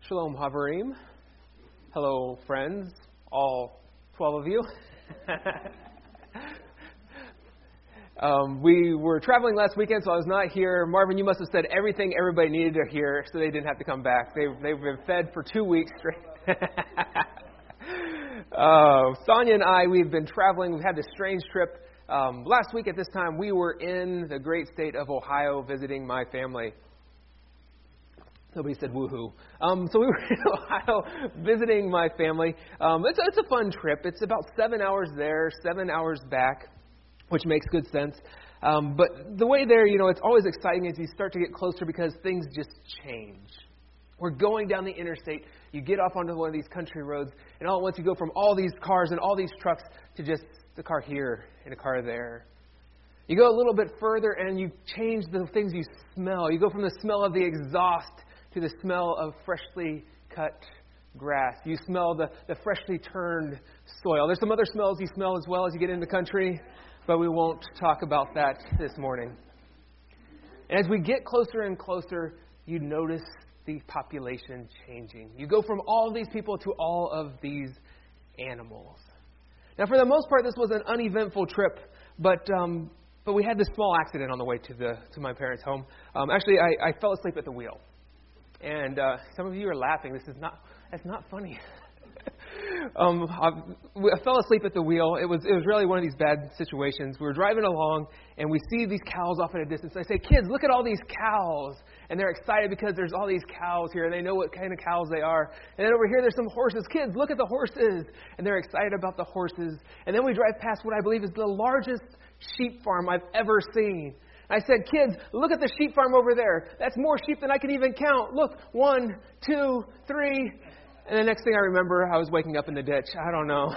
Shalom Havarim. Hello, friends, all 12 of you. We were traveling last weekend, so I was not here. Marvin, you must have said everything everybody needed to hear, so they didn't have to come back. They've been fed for 2 weeks straight. Sonia and I, we've been traveling. We've had this strange trip. Last week at this time, we were in the great state of Ohio visiting my family. Nobody said woohoo. So we were in Ohio visiting my family. It's a fun trip. It's about 7 hours there, 7 hours back, which makes good sense. But the way there, it's always exciting as you start to get closer because things just change. We're going down the interstate. You get off onto one of these country roads, and all at once you go from all these cars and all these trucks to just the car here and a car there. You go a little bit further, and you change the things you smell. You go from the smell of the exhaust to the smell of freshly cut grass. You smell the freshly turned soil. There's some other smells you smell as well as you get into the country, but we won't talk about that this morning. And as we get closer and closer, you notice the population changing. You go from all of these people to all of these animals. Now, for the most part, this was an uneventful trip, but we had this small accident on the way to my parents' home. Actually, I fell asleep at the wheel. And some of you are laughing. That's not funny. I fell asleep at the wheel. It was really one of these bad situations. We were driving along, and we see these cows off in a distance. I say, kids, look at all these cows. And they're excited because there's all these cows here, and they know what kind of cows they are. And then over here, there's some horses. Kids, look at the horses. And they're excited about the horses. And then we drive past what I believe is the largest sheep farm I've ever seen. I said, kids, look at the sheep farm over there. That's more sheep than I can even count. Look, 1, 2, 3. And the next thing I remember, I was waking up in the ditch. I don't know.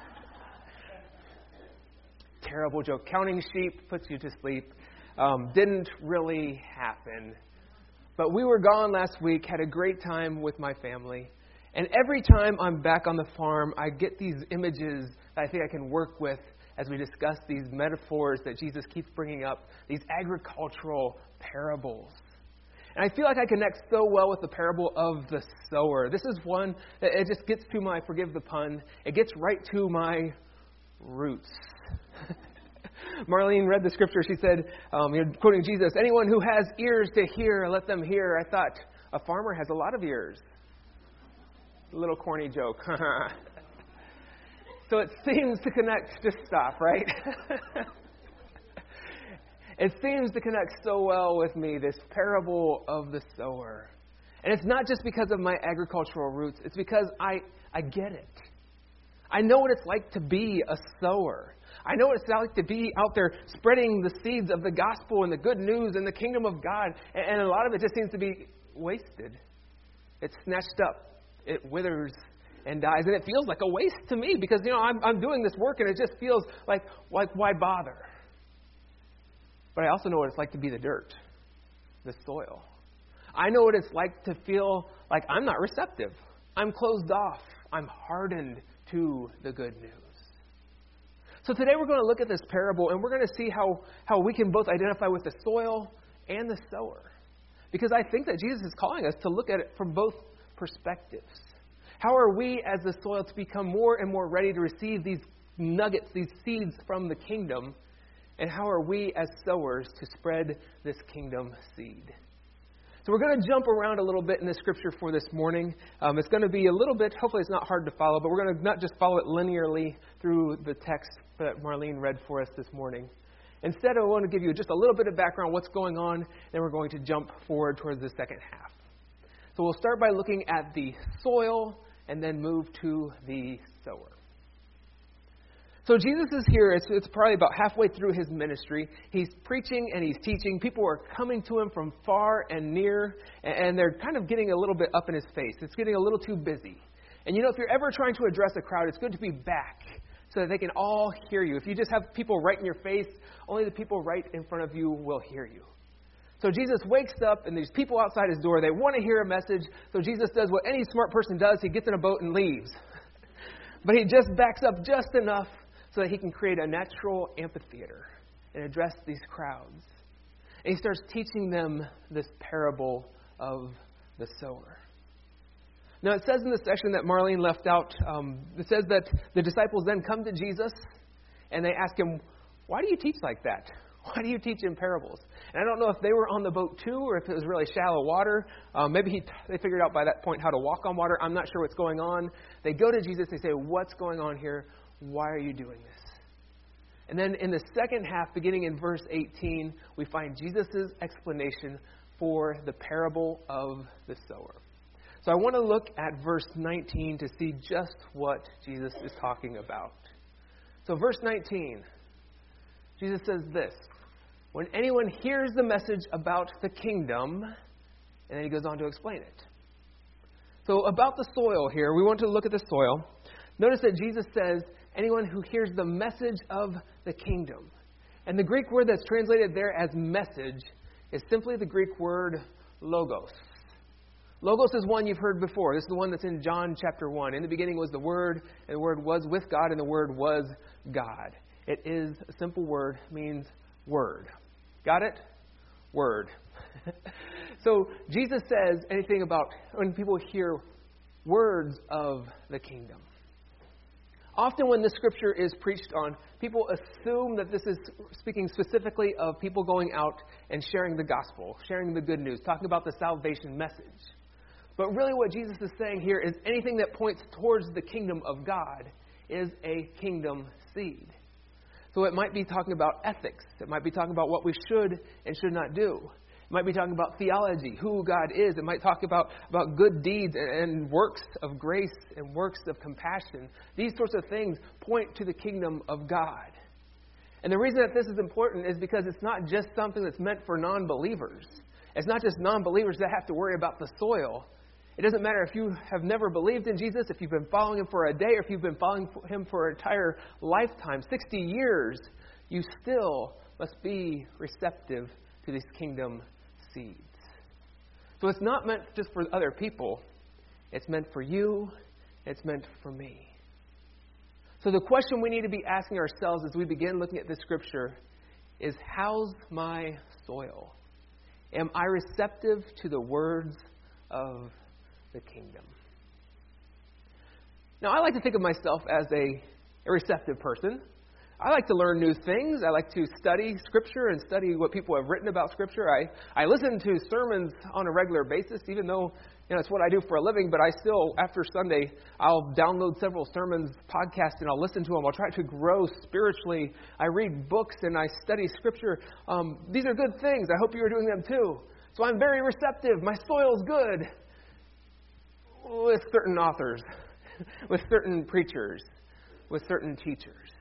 Terrible joke. Counting sheep puts you to sleep. Didn't really happen. But we were gone last week, had a great time with my family. And every time I'm back on the farm, I get these images that I think I can work with as we discuss these metaphors that Jesus keeps bringing up, these agricultural parables. And I feel like I connect so well with the parable of the sower. This is one that it just gets to my, forgive the pun, it gets right to my roots. Marlene read the scripture. She said, quoting Jesus, anyone who has ears to hear, let them hear. I thought, a farmer has a lot of ears. A little corny joke. So it seems to connect, just stop, right? It seems to connect so well with me, this parable of the sower. And it's not just because of my agricultural roots. It's because I get it. I know what it's like to be a sower. I know what it's like to be out there spreading the seeds of the gospel and the good news and the kingdom of God. And a lot of it just seems to be wasted. It's snatched up. It withers and dies. And it feels like a waste to me because, I'm doing this work and it just feels like why bother? But I also know what it's like to be the dirt, the soil. I know what it's like to feel like I'm not receptive. I'm closed off. I'm hardened to the good news. So today we're going to look at this parable and we're going to see how we can both identify with the soil and the sower. Because I think that Jesus is calling us to look at it from both perspectives. How are we as the soil to become more and more ready to receive these nuggets, these seeds from the kingdom? And how are we as sowers to spread this kingdom seed? So we're going to jump around a little bit in the scripture for this morning. It's going to be a little bit, hopefully it's not hard to follow, but we're going to not just follow it linearly through the text that Marlene read for us this morning. Instead, I want to give you just a little bit of background, what's going on, and we're going to jump forward towards the second half. So we'll start by looking at the soil and then move to the sower. So Jesus is here. It's probably about halfway through his ministry. He's preaching and he's teaching. People are coming to him from far and near, and they're kind of getting a little bit up in his face. It's getting a little too busy. And if you're ever trying to address a crowd, it's good to be back so that they can all hear you. If you just have people right in your face, only the people right in front of you will hear you. So Jesus wakes up, and there's people outside his door. They want to hear a message. So Jesus does what any smart person does. He gets in a boat and leaves. But he just backs up just enough so that he can create a natural amphitheater and address these crowds. And he starts teaching them this parable of the sower. Now, it says in the section that Marlene left out, it says that the disciples then come to Jesus and they ask him, why do you teach like that? Why do you teach in parables? And I don't know if they were on the boat too or if it was really shallow water. Maybe they figured out by that point how to walk on water. I'm not sure what's going on. They go to Jesus. They say, what's going on here? Why are you doing this? And then in the second half, beginning in verse 18, we find Jesus' explanation for the parable of the sower. So I want to look at verse 19 to see just what Jesus is talking about. So verse 19, Jesus says this, when anyone hears the message about the kingdom, and then he goes on to explain it. So about the soil here, we want to look at the soil. Notice that Jesus says, anyone who hears the message of the kingdom. And the Greek word that's translated there as message is simply the Greek word logos. Logos is one you've heard before. This is the one that's in John chapter 1. In the beginning was the Word, and the Word was with God, and the Word was God. It is a simple word, means word. Got it? Word. So Jesus says anything about when people hear words of the kingdom. Often when this scripture is preached on, people assume that this is speaking specifically of people going out and sharing the gospel, sharing the good news, talking about the salvation message. But really what Jesus is saying here is anything that points towards the kingdom of God is a kingdom seed. So it might be talking about ethics. It might be talking about what we should and should not do. It might be talking about theology, who God is. It might talk about good deeds and works of grace and works of compassion. These sorts of things point to the kingdom of God. And the reason that this is important is because it's not just something that's meant for non-believers. It's not just non-believers that have to worry about the soil. It doesn't matter if you have never believed in Jesus, if you've been following him for a day, or if you've been following him for an entire lifetime, 60 years, you still must be receptive to these kingdom seeds. So it's not meant just for other people. It's meant for you. It's meant for me. So the question we need to be asking ourselves as we begin looking at this scripture is, how's my soil? Am I receptive to the words of the kingdom? Now, I like to think of myself as a receptive person. I like to learn new things. I like to study Scripture and study what people have written about Scripture. I listen to sermons on a regular basis, even though it's what I do for a living, but I still, after Sunday, I'll download several sermons, podcasts, and I'll listen to them. I'll try to grow spiritually. I read books and I study Scripture. These are good things. I hope you are doing them too. So I'm very receptive. My soil's good with certain authors, with certain preachers, with certain teachers.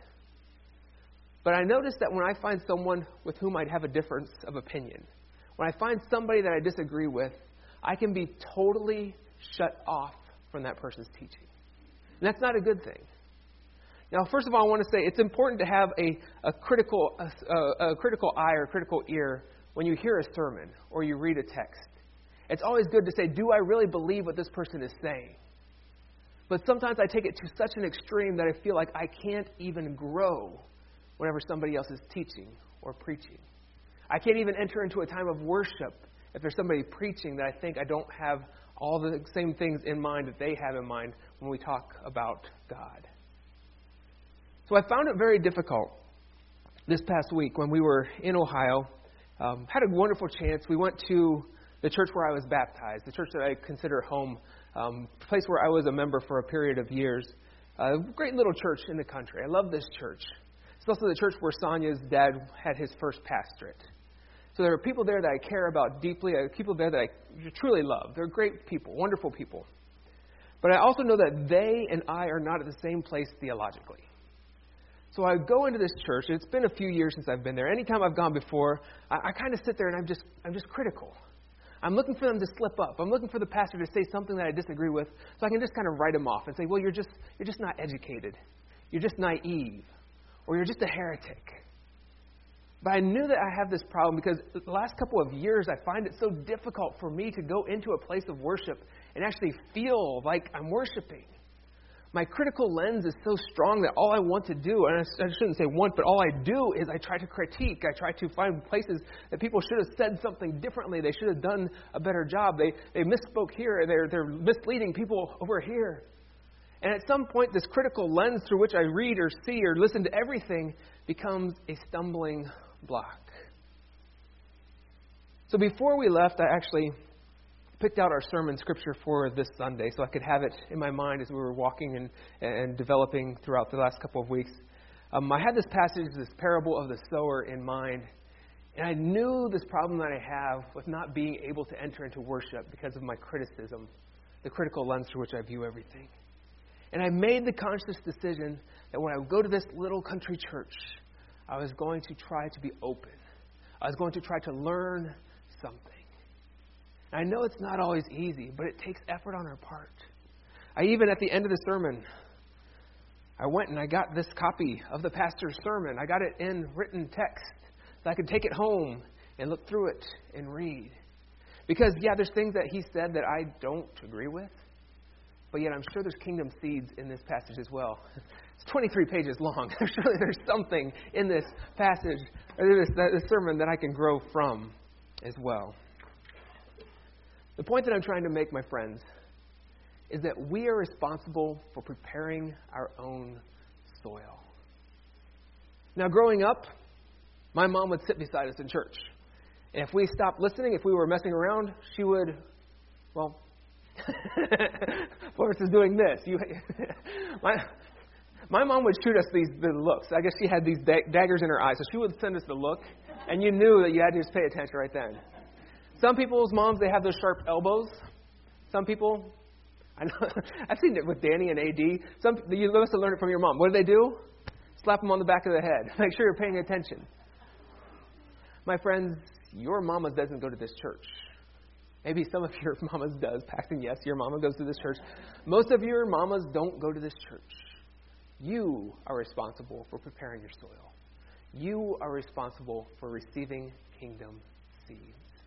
But I notice that when I find someone with whom I'd have a difference of opinion, when I find somebody that I disagree with, I can be totally shut off from that person's teaching. And that's not a good thing. Now, first of all, I want to say it's important to have a critical eye or critical ear when you hear a sermon or you read a text. It's always good to say, do I really believe what this person is saying? But sometimes I take it to such an extreme that I feel like I can't even grow whenever somebody else is teaching or preaching. I can't even enter into a time of worship if there's somebody preaching that I think I don't have all the same things in mind that they have in mind when we talk about God. So I found it very difficult this past week when we were in Ohio. Had a wonderful chance. We went to the church where I was baptized, the church that I consider home, place where I was a member for a period of years. A great little church in the country. I love this church. It's also the church where Sonia's dad had his first pastorate. So there are people there that I care about deeply, people there that I truly love. They're great people, wonderful people. But I also know that they and I are not at the same place theologically. So I go into this church, and it's been a few years since I've been there. Anytime I've gone before, I kind of sit there and I'm just critical. I'm looking for them to slip up. I'm looking for the pastor to say something that I disagree with, so I can just kind of write them off and say, well, you're just not educated. You're just naive. Or you're just a heretic. But I knew that I have this problem because the last couple of years I find it so difficult for me to go into a place of worship and actually feel like I'm worshiping. My critical lens is so strong that all I want to do, and I shouldn't say want, but all I do is I try to critique. I try to find places that people should have said something differently. They should have done a better job. They misspoke here. They're misleading people over here. And at some point, this critical lens through which I read or see or listen to everything becomes a stumbling block. So before we left, I actually picked out our sermon scripture for this Sunday so I could have it in my mind as we were walking and developing throughout the last couple of weeks. I had this passage, this parable of the sower in mind, and I knew this problem that I have with not being able to enter into worship because of my criticism, the critical lens through which I view everything. And I made the conscious decision that when I would go to this little country church, I was going to try to be open. I was going to try to learn something. I know it's not always easy, but it takes effort on our part. I even, at the end of the sermon, I went and I got this copy of the pastor's sermon. I got it in written text so I could take it home and look through it and read. Because, yeah, there's things that he said that I don't agree with, but yet I'm sure there's kingdom seeds in this passage as well. It's 23 pages long. Surely there's something in this passage, or this sermon that I can grow from as well. The point that I'm trying to make, my friends, is that we are responsible for preparing our own soil. Now, growing up, my mom would sit beside us in church. And if we stopped listening, if we were messing around, she would, well, Forrest is doing this. My mom would shoot us these looks. I guess she had these daggers in her eyes. So she would send us the look, and you knew that you had to just pay attention right then. Some people's moms, they have those sharp elbows. Some people, I know, I've seen it with Danny and AD. You must have learned it from your mom. What do? Slap them on the back of the head. Make sure you're paying attention. My friends, your mama doesn't go to this church. Maybe some of your mamas does. Paxton, yes, your mama goes to this church. Most of your mamas don't go to this church. You are responsible for preparing your soil. You are responsible for receiving kingdom seeds.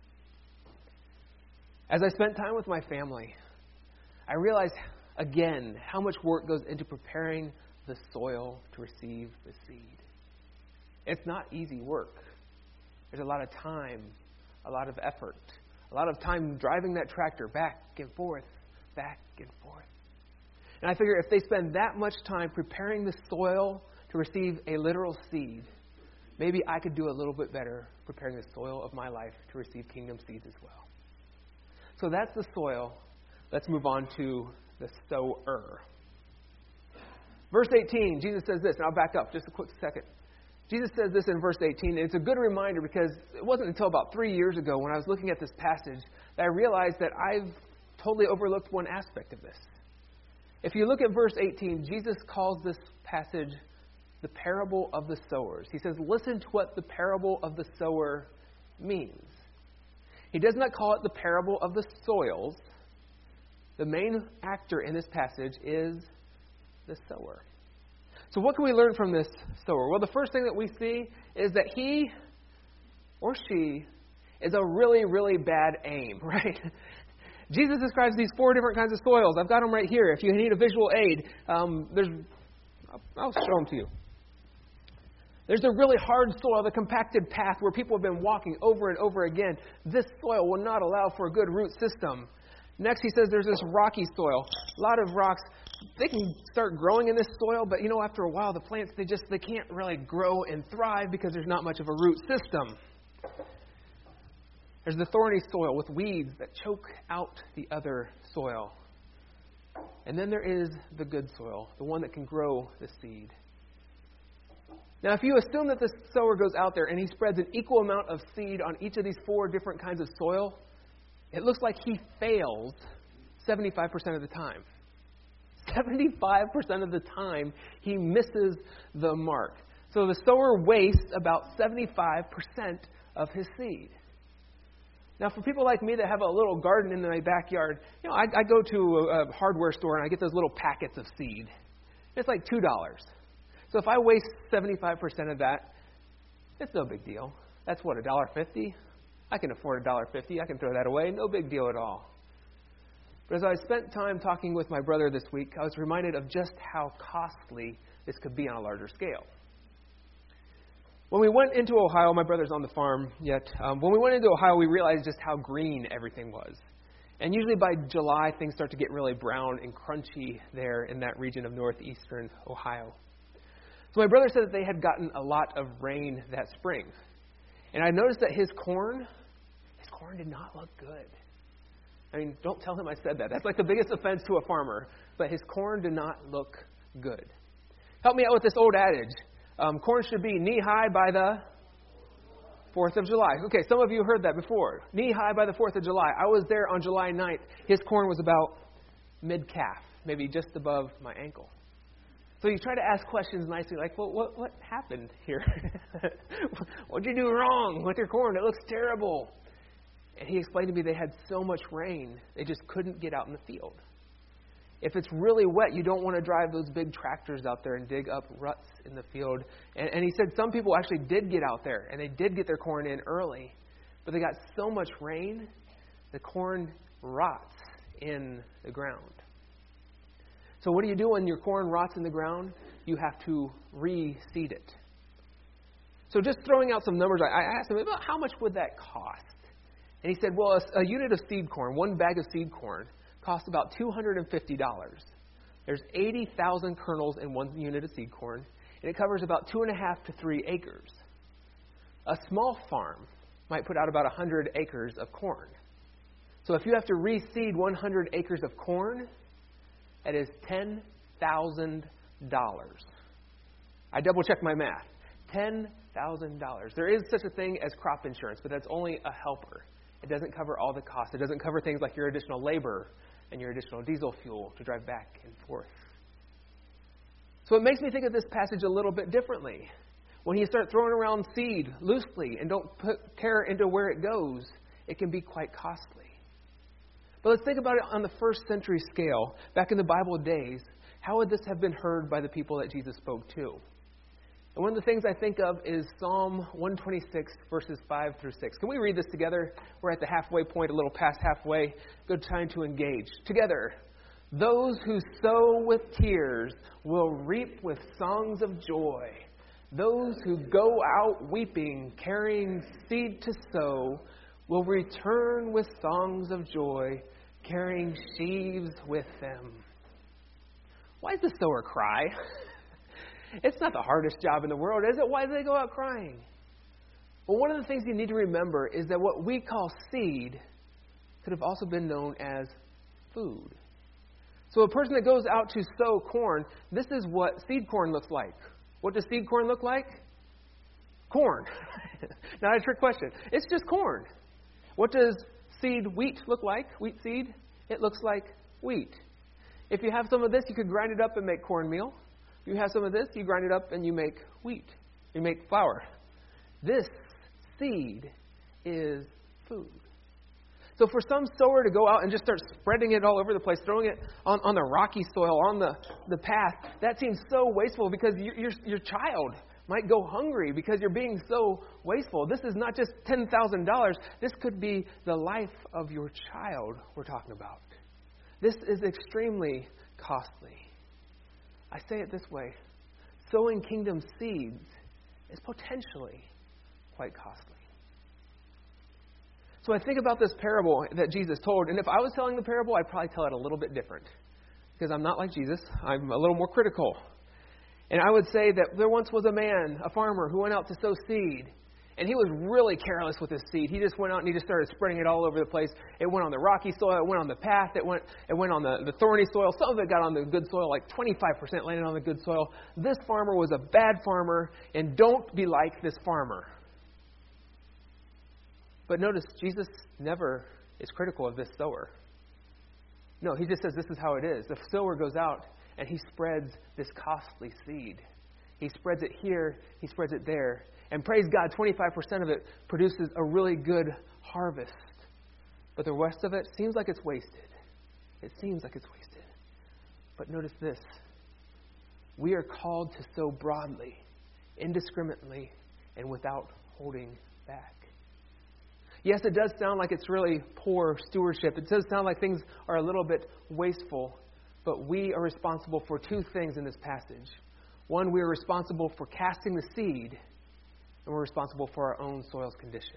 As I spent time with my family, I realized again how much work goes into preparing the soil to receive the seed. It's not easy work. There's a lot of time, a lot of effort, a lot of time driving that tractor back and forth, back and forth. And I figure if they spend that much time preparing the soil to receive a literal seed, maybe I could do a little bit better preparing the soil of my life to receive kingdom seeds as well. So that's the soil. Let's move on to the sower. Verse 18, Jesus says this, and I'll back up just a quick second. Jesus says this in verse 18, and it's a good reminder because it wasn't until about 3 years ago when I was looking at this passage that I realized that I've totally overlooked one aspect of this. If you look at verse 18, Jesus calls this passage the parable of the sowers. He says, listen to what the parable of the sower means. He does not call it the parable of the soils. The main actor in this passage is the sower. So what can we learn from this sower? Well, the first thing that we see is that he or she is a really, really bad aim, right? Jesus describes these 4 different kinds of soils. I've got them right here. If you need a visual aid, I'll show them to you. There's the really hard soil, the compacted path where people have been walking over and over again. This soil will not allow for a good root system. Next, he says there's this rocky soil. A lot of rocks, they can start growing in this soil, but after a while, the plants, they can't really grow and thrive because there's not much of a root system. There's the thorny soil with weeds that choke out the other soil. And then there is the good soil, the one that can grow the seed. Now, if you assume that the sower goes out there and he spreads an equal amount of seed on each of these 4 different kinds of soil, it looks like he fails 75% of the time. 75% of the time, he misses the mark. So the sower wastes about 75% of his seed. Now, for people like me that have a little garden in my backyard, I go to a hardware store and I get those little packets of seed. It's like $2. So if I waste 75% of that, it's no big deal. That's what, $1.50? I can afford $1.50. I can throw that away. No big deal at all. But as I spent time talking with my brother this week, I was reminded of just how costly this could be on a larger scale. When we went into Ohio, my brother's on the farm yet. When we went into Ohio, we realized just how green everything was. And usually by July, things start to get really brown and crunchy there in that region of northeastern Ohio. So my brother said that they had gotten a lot of rain that spring. And I noticed that his corn did not look good. I mean, don't tell him I said that. That's like the biggest offense to a farmer. But his corn did not look good. Help me out with this old adage. Corn should be knee-high by the 4th of July. Okay, some of you heard that before. Knee-high by the 4th of July. I was there on July 9th. His corn was about mid-calf, maybe just above my ankle. So you try to ask questions nicely, like, well, what happened here? What did you do wrong with your corn? It looks terrible. And he explained to me they had so much rain, they just couldn't get out in the field. If it's really wet, you don't want to drive those big tractors out there and dig up ruts in the field. And he said some people actually did get out there, and they did get their corn in early. But they got so much rain, the corn rots in the ground. So what do you do when your corn rots in the ground? You have to reseed it. So just throwing out some numbers, I asked him, about how much would that cost? And he said, well, a unit of seed corn, one bag of seed corn, costs about $250. There's 80,000 kernels in one unit of seed corn, and it covers about 2.5 to 3 acres. A small farm might put out about 100 acres of corn. So if you have to reseed 100 acres of corn, that is $10,000. I double-checked my math. $10,000. There is such a thing as crop insurance, but that's only a helper. It doesn't cover all the costs. It doesn't cover things like your additional labor and your additional diesel fuel to drive back and forth. So it makes me think of this passage a little bit differently. When you start throwing around seed loosely and don't put care into where it goes, it can be quite costly. But let's think about it on the first century scale. Back in the Bible days, how would this have been heard by the people that Jesus spoke to? And one of the things I think of is Psalm 126, verses 5 through 6. Can we read this together? We're at the halfway point, a little past halfway. Good time to engage. Together. Those who sow with tears will reap with songs of joy. Those who go out weeping, carrying seed to sow, will return with songs of joy, carrying sheaves with them. Why does the sower cry? It's not the hardest job in the world, is it? Why do they go out crying? Well, one of the things you need to remember is that what we call seed could have also been known as food. So a person that goes out to sow corn, this is what seed corn looks like. What does seed corn look like? Corn. Not a trick question. It's just corn. What does seed wheat look like? Wheat seed? It looks like wheat. If you have some of this, you could grind it up and make cornmeal. You have some of this, you grind it up and you make wheat. You make flour. This seed is food. So for some sower to go out and just start spreading it all over the place, throwing it on the rocky soil, on the path, that seems so wasteful because your child might go hungry because you're being so wasteful. This is not just $10,000. This could be the life of your child we're talking about. This is extremely costly. I say it this way. Sowing kingdom seeds is potentially quite costly. So I think about this parable that Jesus told, and if I was telling the parable, I'd probably tell it a little bit different. Because I'm not like Jesus. I'm a little more critical. And I would say that there once was a man, a farmer, who went out to sow seed. And he was really careless with his seed. He just went out and he just started spreading it all over the place. It went on the rocky soil. It went on the path. It went on the thorny soil. Some of it got on the good soil, like 25% landed on the good soil. This farmer was a bad farmer, and don't be like this farmer. But notice, Jesus never is critical of this sower. No, he just says this is how it is. The sower goes out and he spreads this costly seed. He spreads it here. He spreads it there. And praise God, 25% of it produces a really good harvest. But the rest of it seems like it's wasted. It seems like it's wasted. But notice this. We are called to sow broadly, indiscriminately, and without holding back. Yes, it does sound like it's really poor stewardship. It does sound like things are a little bit wasteful. But we are responsible for two things in this passage. One, we are responsible for casting the seed, and we're responsible for our own soil's condition.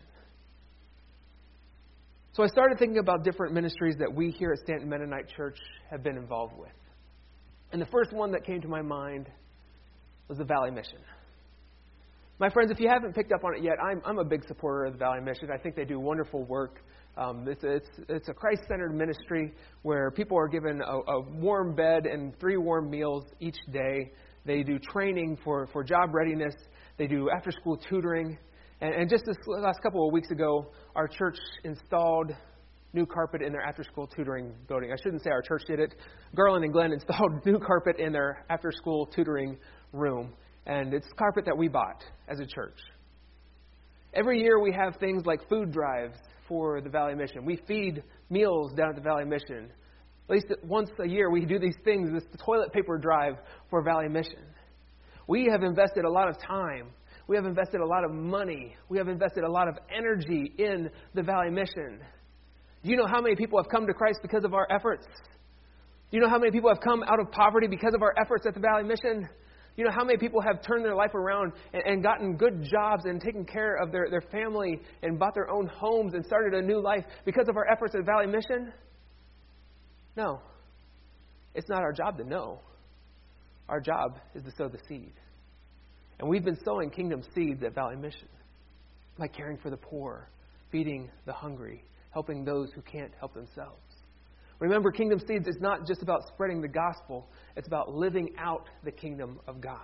So I started thinking about different ministries that we here at Stanton Mennonite Church have been involved with. And the first one that came to my mind was the Valley Mission. My friends, if you haven't picked up on it yet, I'm a big supporter of the Valley Mission. I think they do wonderful work. It's a Christ-centered ministry where people are given a warm bed and 3 warm meals each day. They do training for job readiness. They do after-school tutoring. And just this last couple of weeks ago, our church installed new carpet in their after-school tutoring building. I shouldn't say our church did it. Garland and Glenn installed new carpet in their after-school tutoring room. And it's carpet that we bought as a church. Every year we have things like food drives for the Valley Mission. We feed meals down at the Valley Mission. At least once a year we do these things, this toilet paper drive for Valley Mission. We have invested a lot of time. We have invested a lot of money. We have invested a lot of energy in the Valley Mission. Do you know how many people have come to Christ because of our efforts? Do you know how many people have come out of poverty because of our efforts at the Valley Mission? You know how many people have turned their life around and gotten good jobs and taken care of their family and bought their own homes and started a new life because of our efforts at Valley Mission? No. It's not our job to know. Our job is to sow the seed. And we've been sowing kingdom seeds at Valley Mission, like caring for the poor, feeding the hungry, helping those who can't help themselves. Remember, kingdom seeds is not just about spreading the gospel. It's about living out the kingdom of God.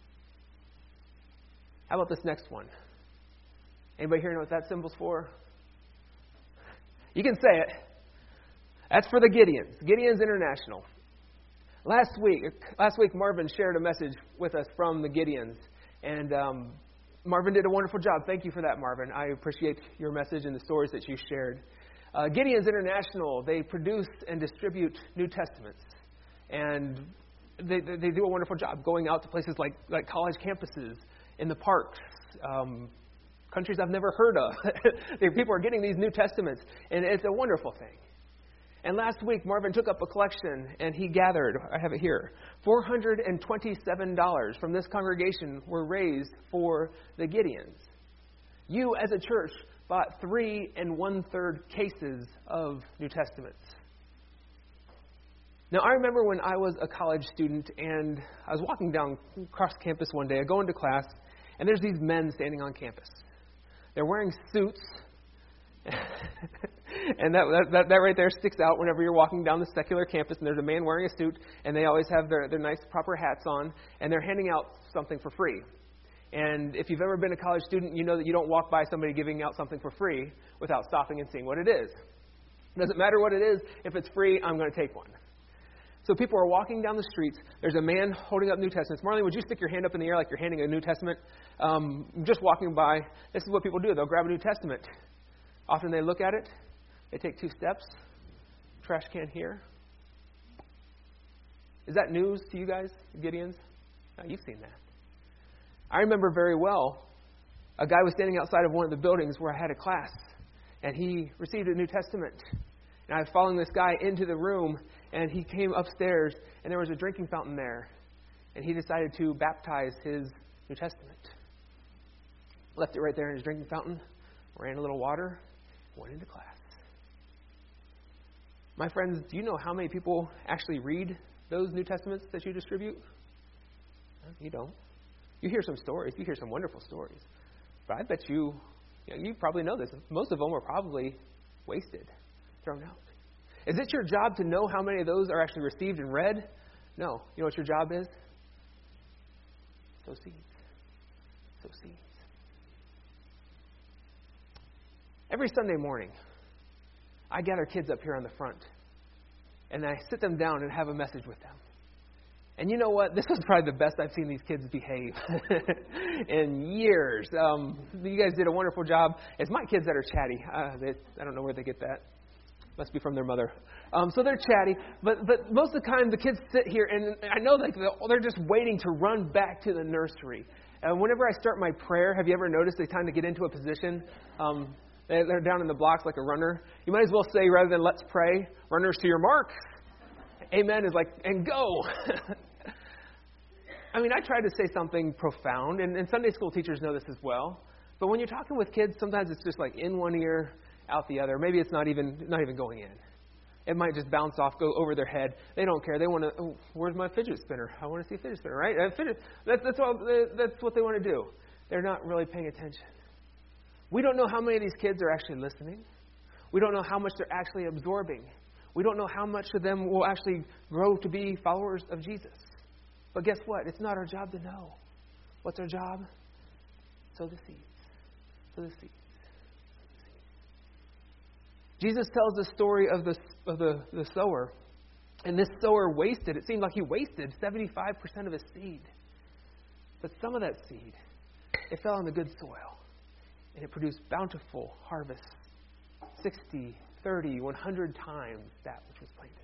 How about this next one? Anybody here know what that symbol's for? You can say it. That's for the Gideons. Gideons International. Last week, Marvin shared a message with us from the Gideons. And Marvin did a wonderful job. Thank you for that, Marvin. I appreciate your message and the stories that you shared. Gideons International, they produce and distribute New Testaments. And they do a wonderful job going out to places like college campuses, in the parks, countries I've never heard of. People are getting these New Testaments, and it's a wonderful thing. And last week, Marvin took up a collection, and he gathered, I have it here, $427 from this congregation were raised for the Gideons. You, as a church, bought 3 1/3 cases of New Testaments. Now, I remember when I was a college student, and I was walking down across campus one day, I go into class, and there's these men standing on campus. They're wearing suits, and that right there sticks out whenever you're walking down the secular campus, and there's a man wearing a suit, and they always have their nice, proper hats on, and they're handing out something for free. And if you've ever been a college student, you know that you don't walk by somebody giving out something for free without stopping and seeing what it is. It doesn't matter what it is. If it's free, I'm going to take one. So people are walking down the streets. There's a man holding up New Testaments. Marlene, would you stick your hand up in the air like you're handing a New Testament? Just walking by. This is what people do. They'll grab a New Testament. Often they look at it. They take 2 steps. Trash can here. Is that news to you guys, Gideons? No, you've seen that. I remember very well, a guy was standing outside of one of the buildings where I had a class, and he received a New Testament. And I was following this guy into the room, and he came upstairs, and there was a drinking fountain there. And he decided to baptize his New Testament. Left it right there in his drinking fountain, ran a little water, went into class. My friends, do you know how many people actually read those New Testaments that you distribute? No, you don't. You hear some stories. You hear some wonderful stories. But I bet you probably know this. Most of them are probably wasted, thrown out. Is it your job to know how many of those are actually received and read? No. You know what your job is? Sow seeds. Sow seeds. Every Sunday morning, I gather kids up here on the front, and I sit them down and have a message with them. And you know what? This was probably the best I've seen these kids behave in years. You guys did a wonderful job. It's my kids that are chatty. I don't know where they get that. Must be from their mother. So they're chatty. But most of the time, the kids sit here, and I know they're just waiting to run back to the nursery. And whenever I start my prayer, have you ever noticed they tend to get into a position? They're down in the blocks like a runner. You might as well say, rather than let's pray, runners to your mark. Amen is like, and go. I mean, I try to say something profound, and Sunday school teachers know this as well. But when you're talking with kids, sometimes it's just like in one ear, out the other. Maybe it's not even going in. It might just bounce off, go over their head. They don't care. They want to, oh, where's my fidget spinner? I want to see a fidget spinner, right? That's what they want to do. They're not really paying attention. We don't know how many of these kids are actually listening. We don't know how much they're actually absorbing. We don't know how much of them will actually grow to be followers of Jesus. But guess what? It's not our job to know. What's our job? Sow the seeds. Sow the seeds. Jesus tells the story of the sower. And this sower wasted, it seemed like he wasted 75% of his seed. But some of that seed, it fell on the good soil. And it produced bountiful harvests, 60, 30, 100 times that which was planted.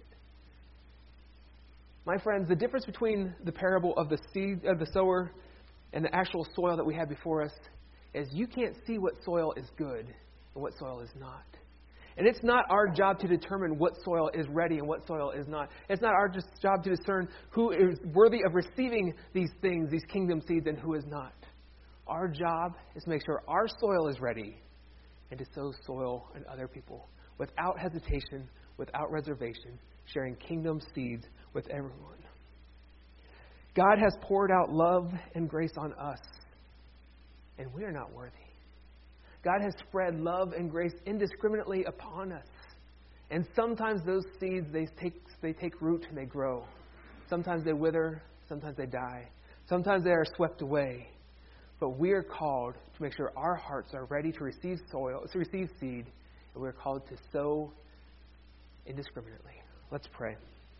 My friends, the difference between the parable of the seed of the sower and the actual soil that we have before us is you can't see what soil is good and what soil is not. And it's not our job to determine what soil is ready and what soil is not. It's not our job to discern who is worthy of receiving these things, these kingdom seeds, and who is not. Our job is to make sure our soil is ready and to sow soil in other people without hesitation, without reservation, sharing kingdom seeds with everyone. God has poured out love and grace on us, and we are not worthy. God has spread love and grace indiscriminately upon us. And sometimes those seeds, they take root and they grow. Sometimes they wither, sometimes they die. Sometimes they are swept away. But we are called to make sure our hearts are ready to receive seed, and we are called to sow indiscriminately. Let's pray.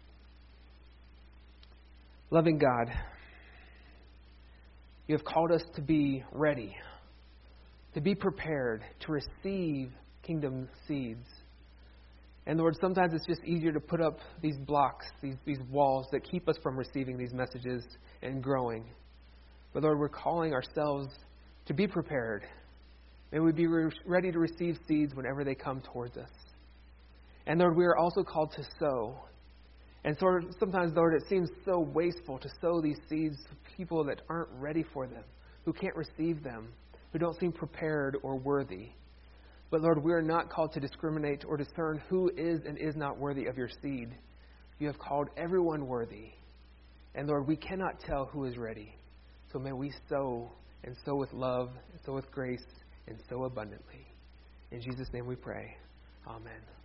Loving God, you have called us to be ready, to be prepared to receive kingdom seeds. And Lord, sometimes it's just easier to put up these blocks, these walls that keep us from receiving these messages and growing. But Lord, we're calling ourselves to be prepared. May we be ready to receive seeds whenever they come towards us. And Lord, we are also called to sow. And so sometimes, Lord, it seems so wasteful to sow these seeds to people that aren't ready for them, who can't receive them, who don't seem prepared or worthy. But Lord, we are not called to discriminate or discern who is and is not worthy of your seed. You have called everyone worthy. And Lord, we cannot tell who is ready. So may we sow, and sow with love, and sow with grace, and sow abundantly. In Jesus' name we pray. Amen.